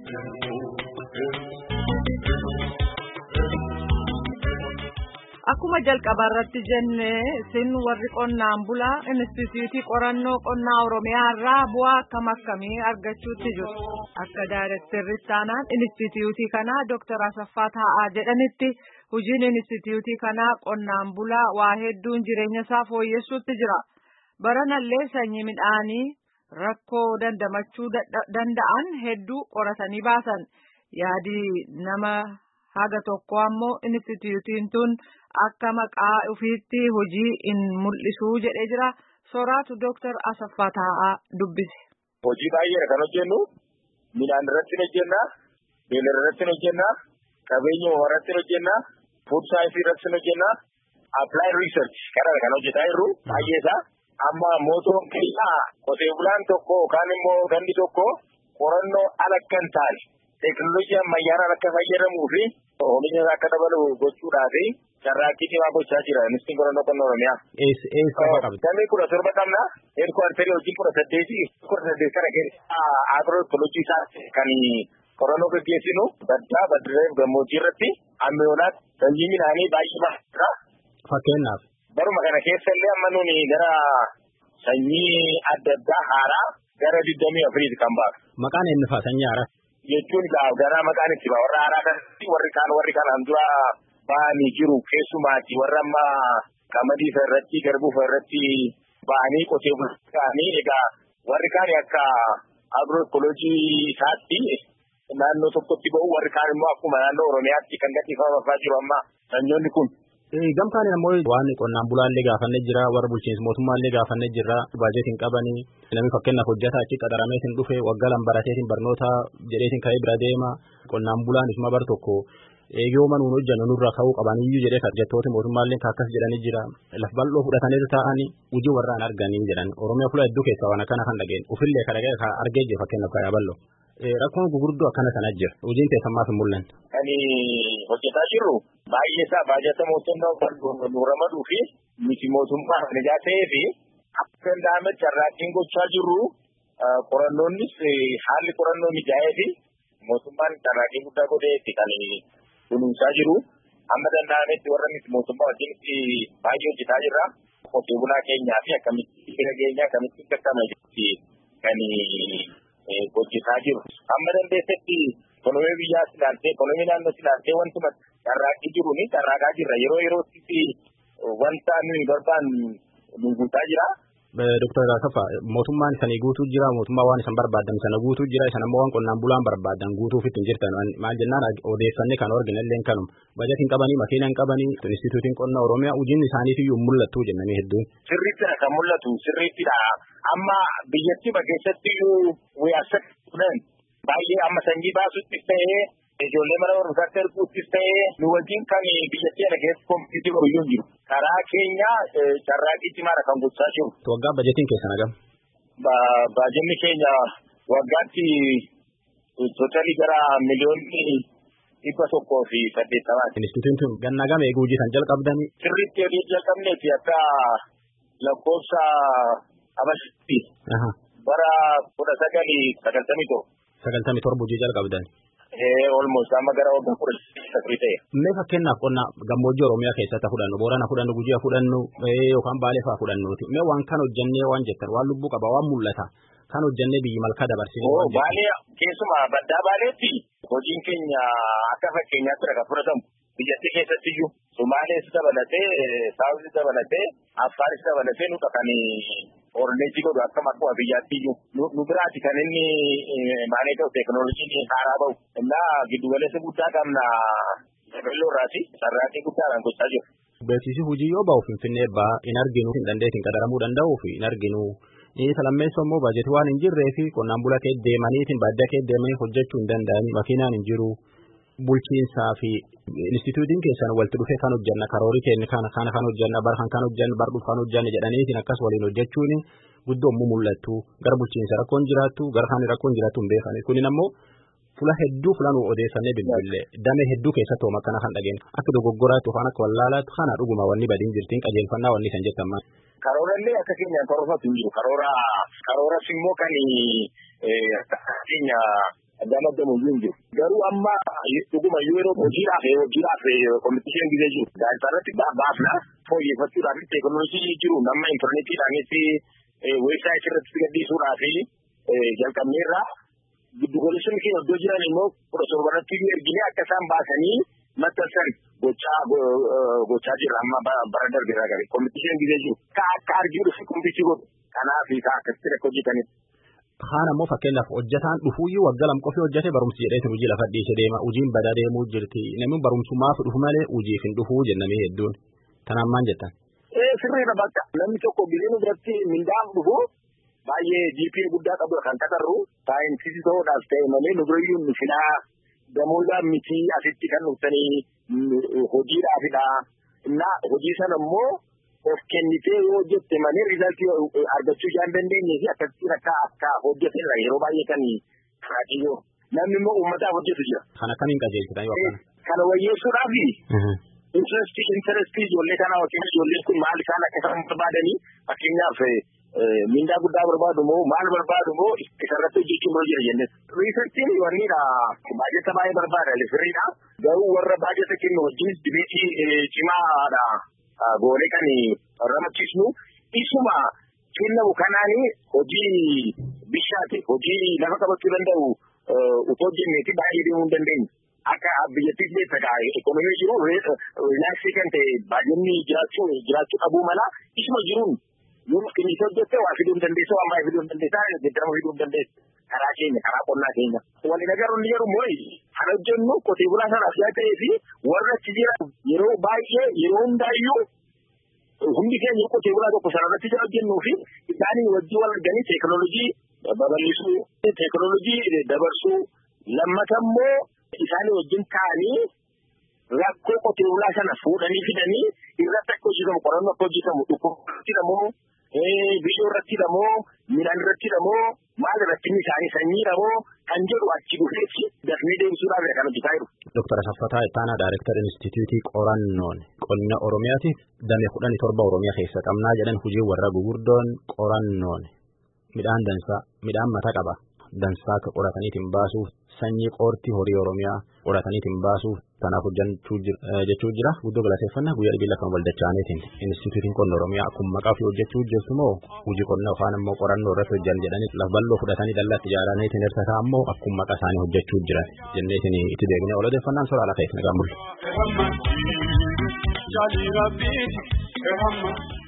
Akkuma jalqabarratti jennee sin warri qonnaan bulaa Instituutii Qorannoo Qonnaa Oromiyaa irraa bu'aa akkamii argachuutti jiru. Akka Daayirektarri Taanaan Instituutii kanaa Dr. Asaffaa Taa'aa jedhanitti hojiin Instituutii kanaa qonnaan bulaa waa hedduun jireenya isaa fooyyessuutti jira. Baranallee sanyii midhaanii rakkoo dandamachuu danda'an hedduu qoratanii baasan. Yaadi nama haga tokko ammoo Instituutiin tun akka maqaa ofiitti hojii in mul'isuu jedhee jira. Sooraatu Dr. Asaffaa Taa'aa dubbise. Hojii baay'ee kan hojjennu midhaan irratti hojjenna, beeylada irratti hojjenna, qabeenya uumamaa irratti hojjenna, food science irratti hojjenna, applied research kana kan hojjetaa jirru baay'ee isaa. Amma mootummaan keenya qotee bulaan tokko yookaan immoo gandi tokko qorannoo ala kan taane teekinooloojii ammayyaaraan akka fayyadamuu fi oomisha isaa akka dabalu gochuudhaaf carraaqqii cimaa gochaa jira Instituutiin Qorannoo Qonnaa Oromiyaa. Damee 17 qabna. Heedkuwaartarii hojii 18 kana keessa agiroo-iikooloojii isaa kan qorannoo gaggeessinu baddaa baddiree gammoojjii irratti ammayyoolaatti sanyii midhaanii baay'ee baay'eedha. Fakkeenyaaf. Baruma kana keessa illee amma nuuni gara sanyii adda addaa haaraa gara 24 kan baasu. Maqaan eenyu fa'a sanyii haaraa? Jechuun gara maqaan itti ba'a warra haaraa kanatti warri kanaan dura ba'anii jiru keessumaatti warra amma qamadii fa'a irratti garbuu fa'a irratti ba'anii qotee bulanii egaa warri kaan akka agiroo-iikooloojii isaatti naannoo tokkotti ba'u warri kaan immoo akkuma naannoo Oromiyaatti kan gadhiifamafaa jiru amma sanyoonni kun. Gamtaan ammoo waan qonnaan bulaallee gaafannee jira warra bulchiinsa mootummaallee gaafannee jira baajetiin qabanii namni fakkeenyaaf hojjetaa achi qaxarameetiin dhufe waggaa lama barateetiin barnoota jedheetiin ka'ee bira deema qonnaan bulaan isuma bar tokko eegiyooma nuun hojjennu nurra ka'uu qabaniyyuu jedhee hojjettooti mootummaallee akkas jedhanii jira laf bal'oo fudhatanii taa'anii hojii warraan arganii jedhan Oromiyaa fuula hedduu keessaa waan akkana kan dhageen ufillee kan argee jiru fakkeenyaaf kayaa bal'oo. Rakkoon gurguddoo akkana sana jira. Hojiin keessammaaf hin mul'anne. Kan hojjetaa jirru baay'ee isaa baajata mootummaa nu ramaduu fi miti mootummaa kan ijaa ta'ee fi akka danda'ametti carraaqqiin gochaa jirru qorannoonnis haalli qorannoo mijaa'ee fi mootummaan carraaqqii guddaa godheetti kan kunuunsaa jiru. Amma danda'ametti warra miti mootummaa wajjinitti baay'ee hojjetaa jirra. Qotee bulaa keenyaa fi akkamitti bira geenyaa akkamitti qaqqabna jechuutti kan hojjetaa jiru. Amma dandeessetti ekonomii biyyaas ilaaltee ekonomii naannoo ilaaltee wantuma carraaqqii jiruun carraaqaa jirra. Yeroo yerootti wanta nuyi barbaannu nu guutaa jira. Dr. Asaffaa mootummaan isanii guutuu jira mootummaa waan isan barbaadan sana guutuu jira isan ammoo waan qonnaan bulaan barbaadan guutuuf ittiin jirtan maal jennaan odeeffannee kan arginallee kanuma bajatiin qabanii makiinaan qabanii Instituutiin Qonnaa Oromiyaa hojiin isaaniifiyyuu mul'attuu jennanii hedduun. Sirriittidha kan mul'atu sirriittidha. Amma biyyattii keessattiyyuu wayyaasatti baay'ee amma sanyii baasuuttis ta'ee ijoollee mana barumsaatti erguuttis ta'ee nu wajjin kan biyyattii kana keessa kompiitii baruyyuu hin jiru. Karaa keenya carraaqqii cimaadha kan gochaa jiru. Waggaa bajetiin keessan hagam? Baajinni keenya waggaatti totalii gara miliyoonni 180. Instituutiin tun ganna gama eeguu hojii kan jalqabdanii? Sirriitti hojii jalqabneeti akka lakkoofsa Habashitti. Bara 1997. 97 hojii jalqabdan. Almost amma gara waggaa 10 ta'e. Mee fakkeenyaaf qonna gammoojjii Oromiyaa keessatti fudhannu Boorana fudhannu Gujii fudhannu yookaan Baalee fa'aa fudhannuuti. Mee waan kan hojjennee waan jettan waan lubbuu qaba waan mul'ata kan hojjennee biyyi malkaa dabarsinee. Baalee keessumaa baddaa Baaleetti hojiin keenya akka fakkeenyaatti kan fudhatamu biyyattii keessattiyyuu Sumaalees dabalatee Saawuzis dabalatee Affaaris dabalatee nu kan Orneetii godhu akkam akkuma biyyaattiyyuu nu biraati kan inni maalee ta'u teekinooloojiin haaraa bahu. Innaa giddugaleessa guddaa qabna daballoo irraati carraaqqii guddaadhaan gochaa jiru. Beeksisi hojii yoo bahu Finfinnee ba'a hin arginu hin dandeetiin qadaramuu danda'uu fi hin arginu. Lammeessoo immoo baajetii waan hin jirree fi qonnaan bulaa kee deemaniitiin baadiyyaa kee deemanii hojjechuu hin danda'anii makiinaan hin jiru. Bulchiinsaa fi Instituutiin keessan walitti dhufee kan hojjanna karoorii keenya kan hojjanna barhan kan hojjanna bardhuuf kan hojjanna jedhaniitiin akkas waliin hojjechuun guddoomuu mul'attu gara bulchiinsa rakkoon jiraattu gara kan rakkoon jiraattu hin beekani kunin ammoo fuula hedduu fulaan odeeffannee bilbilee damee hedduu keessatti hooma akkana kan dhageen akka dogoggoraatti yookaan akka wallaalaatti kana dhuguma wanni badiin jirtiin qajeelfannaa wanni kan jettan maal. Karoorallee akka keenyaan karoorfatu hin jiru karooras immoo kan keenya gamadamu hin jiru. Garuu amma dhuguma yeroo hojiidhaaf kompitiishinii gisee jiru. Gaazexaarratti baafna fooyyeffachuudhaaf teekinooloojii jiru nama intarneetiidhaanis weebsaayitii irratti gadhiisuudhaaf jalqabneerra. Giddu galeessonni keenya iddoo jiran immoo sorbarratti ergine akka isaan baasanii maxxansan gochaa jirra amma bara darbeera gari. Kompitiishinii gisee jiru. Akka argiidhuuf kompitiishinii godhu. Kanaaf akkasitti akka hojjetanidha. Kaan ammoo fakkeenyaaf hojjetaan dhufuuyyuu waggaa lama qofii hojjete barumsi jedheetiin hojii lafa dhiisee deema. Hojiin badaa deemuu jirti. Namni barumsumaaf dhufu malee hojiif hin dhufuu jennamee hedduun. Kanaan maal jettan? Sirriidha bakka. Namni tokko biliyoona biratti mindaaf dhufu baay'ee GP guddaa qabu kan qatarru saayinsii ta'uudhaaf ta'e malee nu birayyuu nu filaa damoodhaan miti asitti kan dhuftanii hojiidhaafidha. Innaa hojii sana immoo of kennitee yoo hojjette malee riizaltii argachuu hin dandeenye fi akkasitti akka hojjeterra yeroo baay'ee kan kaatiyyoo namni immoo uummataaf hojjetu jira. Kan akkamiin qajeelchitan yoo akkana? Kana wayyeessuudhaafi intarestii ijoollee kanaa yookiin ijoolleen kun maal isaan akka isaan barbaadanii fakkeenyaaf mindaa guddaa barbaadu moo maal barbaadu moo isarratti hojjechuun bira jira jennee. Riisartiin wanniidha baajata baay'ee barbaada sirriidha. Garuu warra baajata kennu wajjin dibeetii cimaadha. Goonee kan ramachisnu isuma kennamu kanaani hojii bishaati hojii lafa qabachuu danda'u utoo jenneeti baay'ee deemuu hin dandeenye. Akka biyyattis beekta ekonomii jiru rilaaksii kan ta'e baay'inni jiraachuu qabuu mala isuma jiruun yoo kennite hojjette waa fiduu hin dandeessa waan baay'ee fiduu hin dandeessa deddeebi'uu fiduu hin dandeessa. Karaa keenya karaa qonnaa keenya. Waliin agarru ni jedhu moo'i kan hojjennu qotee bulaa sanaaf yaa ta'ee fi warra achi jiran yeroo baay'ee yeroo hundaayyuu hundi keenya qotee bulaa tokko sanarratti jira hojjennuu fi isaanii wajjin wal arganii teekinooloojii babal'isuu teekinooloojii dabarsuu lammata immoo isaanii wajjin ta'anii rakkoo qotee bulaa sana fuudhanii fidanii irratti akka hojjetamu qorannoo akka hojjetamu dhukkubatti namoo biyyoo irratti namoo midhaan irratti namoo maal irratti isaanii sanyii namoo kan jedhu achi dhufeetti dafnee deebisuudhaaf kan hojjetaa jiru. Dr. Asaffataa Ittaanaa Daayireektar Inistituutii Qorannoon Qonna Oromiyaati. Damee 17 Oromiyaa keessa qabnaa jedhan hojii warra gugurdoon qorannoon midhaan dansaa midhaan mataa qaba. Dansaa akka qorataniitiin baasuuf sanyii qoortii horii Oromiyaa qorataniitiin baasuuf kanaaf hojjechuu jira. Guddoo galateeffannaa guyyaa dhibiilla kan waldachaaneetiin Inistituutiin Qonna Oromiyaa akkuma maqaa fi hojjechuu jirtu moo hojii qonnaa yookaan immoo qorannoo irratti hojjan jedhanii lafa bal'oo fudhatanii dallaatti ijaaraniitiin hirkataa immoo akkuma maqaa isaanii hojjechuu jiran jenneetiin itti deebinee odeeffannaan soraa lafa eegna gammul.